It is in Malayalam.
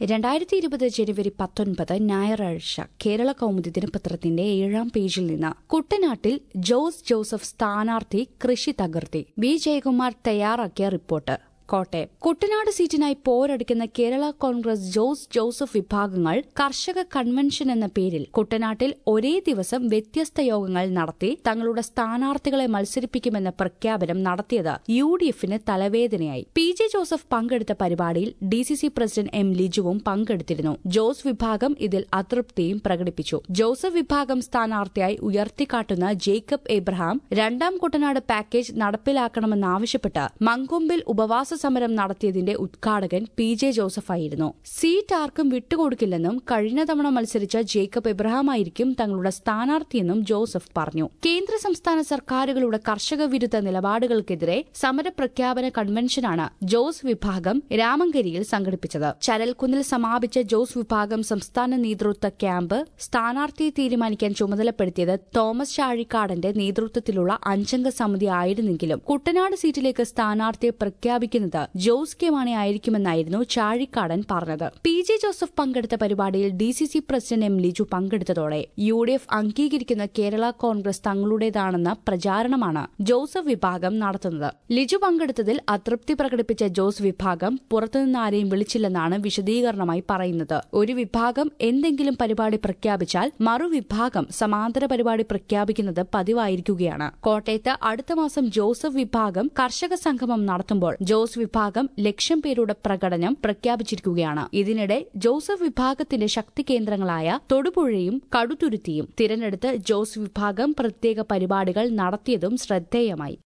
2020 ജനുവരി 19 ഞായറാഴ്ച കേരള കൗമുദി ദിനപത്രത്തിന്റെ 7-ാം പേജിൽ നിന്ന് കുട്ടനാട്ടിൽ ജോസ് ജോസഫ് സ്ഥാനാർത്ഥി കൃഷി തകർത്തി. ബി ജയകുമാർ തയ്യാറാക്കിയ റിപ്പോർട്ട്. കോട്ടയം കുട്ടനാട് സീറ്റിനായി പോരടിക്കുന്ന കേരള കോൺഗ്രസ് ജോസ് ജോസഫ് വിഭാഗങ്ങൾ കർഷക കൺവെൻഷൻ എന്ന പേരിൽ കുട്ടനാട്ടിൽ ഒരേ ദിവസം വ്യത്യസ്ത യോഗങ്ങൾ നടത്തി തങ്ങളുടെ സ്ഥാനാർത്ഥികളെ മത്സരിപ്പിക്കുമെന്ന പ്രഖ്യാപനം നടത്തിയത് UDFന് തലവേദനയായി. PJ ജോസഫ് പങ്കെടുത്ത പരിപാടിയിൽ DCC പ്രസിഡന്റ് M. ലിജുവും പങ്കെടുത്തിരുന്നു. ജോസ് വിഭാഗം ഇതിൽ അതൃപ്തിയും പ്രകടിപ്പിച്ചു. ജോസഫ് വിഭാഗം സ്ഥാനാർത്ഥിയായി ഉയർത്തിക്കാട്ടുന്ന ജേക്കബ് എബ്രഹാം രണ്ടാം കുട്ടനാട് പാക്കേജ് നടപ്പിലാക്കണമെന്നാവശ്യപ്പെട്ട് മങ്കൊമ്പിൽ ഉപവാസ സമരം നടത്തിയതിന്റെ ഉദ്ഘാടകൻ PJ ജോസഫായിരുന്നു. സീറ്റ് ആർക്കും വിട്ടുകൊടുക്കില്ലെന്നും കഴിഞ്ഞ തവണ മത്സരിച്ച ജേക്കബ് എബ്രഹാമായിരിക്കും തങ്ങളുടെ സ്ഥാനാർത്ഥിയെന്നും ജോസഫ് പറഞ്ഞു. കേന്ദ്ര സംസ്ഥാന സർക്കാരുകളുടെ കർഷക വിരുദ്ധ നിലപാടുകൾക്കെതിരെ സമരപ്രഖ്യാപന കൺവെൻഷനാണ് ജോസ് വിഭാഗം രാമങ്കരിയിൽ സംഘടിപ്പിച്ചത്. ചരൽക്കുന്നിൽ സമാപിച്ച ജോസ് വിഭാഗം സംസ്ഥാന നേതൃത്വ ക്യാമ്പ് സ്ഥാനാർത്ഥിയെ തീരുമാനിക്കാൻ ചുമതലപ്പെടുത്തിയത് തോമസ് ചാഴിക്കാടന്റെ നേതൃത്വത്തിലുള്ള 5-അംഗ സമിതി ആയിരുന്നെങ്കിലും കുട്ടനാട് സീറ്റിലേക്ക് സ്ഥാനാർത്ഥിയെ പ്രഖ്യാപിക്കുന്നത് ജോസ് കെ മാണി ആയിരിക്കുമെന്നായിരുന്നു ചാഴിക്കാടൻ പറഞ്ഞത്. PJ ജോസഫ് പങ്കെടുത്ത പരിപാടിയിൽ DCC പ്രസിഡന്റ് M. ലിജു പങ്കെടുത്തതോടെ UDF അംഗീകരിക്കുന്ന കേരള കോൺഗ്രസ് തങ്ങളുടേതാണെന്ന പ്രചാരണമാണ് ജോസഫ് വിഭാഗം നടത്തുന്നത്. ലിജു പങ്കെടുത്തതിൽ അതൃപ്തി പ്രകടിപ്പിച്ച ജോസ് വിഭാഗം പുറത്തുനിന്നാരെയും വിളിച്ചില്ലെന്നാണ് വിശദീകരണമായി പറയുന്നത്. ഒരു വിഭാഗം എന്തെങ്കിലും പരിപാടി പ്രഖ്യാപിച്ചാൽ മറുവിഭാഗം സമാന്തര പരിപാടി പ്രഖ്യാപിക്കുന്നത് പതിവായിരിക്കുകയാണ്. കോട്ടയത്ത് അടുത്ത മാസം ജോസഫ് വിഭാഗം കർഷക സംഗമം നടത്തുമ്പോൾ ജോസ് വിഭാഗം 1,00,000 പേരുടെ പ്രകടനം പ്രഖ്യാപിച്ചിരിക്കുകയാണ്. ഇതിനിടെ ജോസഫ് വിഭാഗത്തിന്റെ ശക്തി കേന്ദ്രങ്ങളായ തൊടുപുഴയും കടുത്തുരുത്തിയും തിരഞ്ഞെടുത്ത് ജോസ് വിഭാഗം പ്രത്യേക പരിപാടികൾ നടത്തിയതും ശ്രദ്ധേയമായി.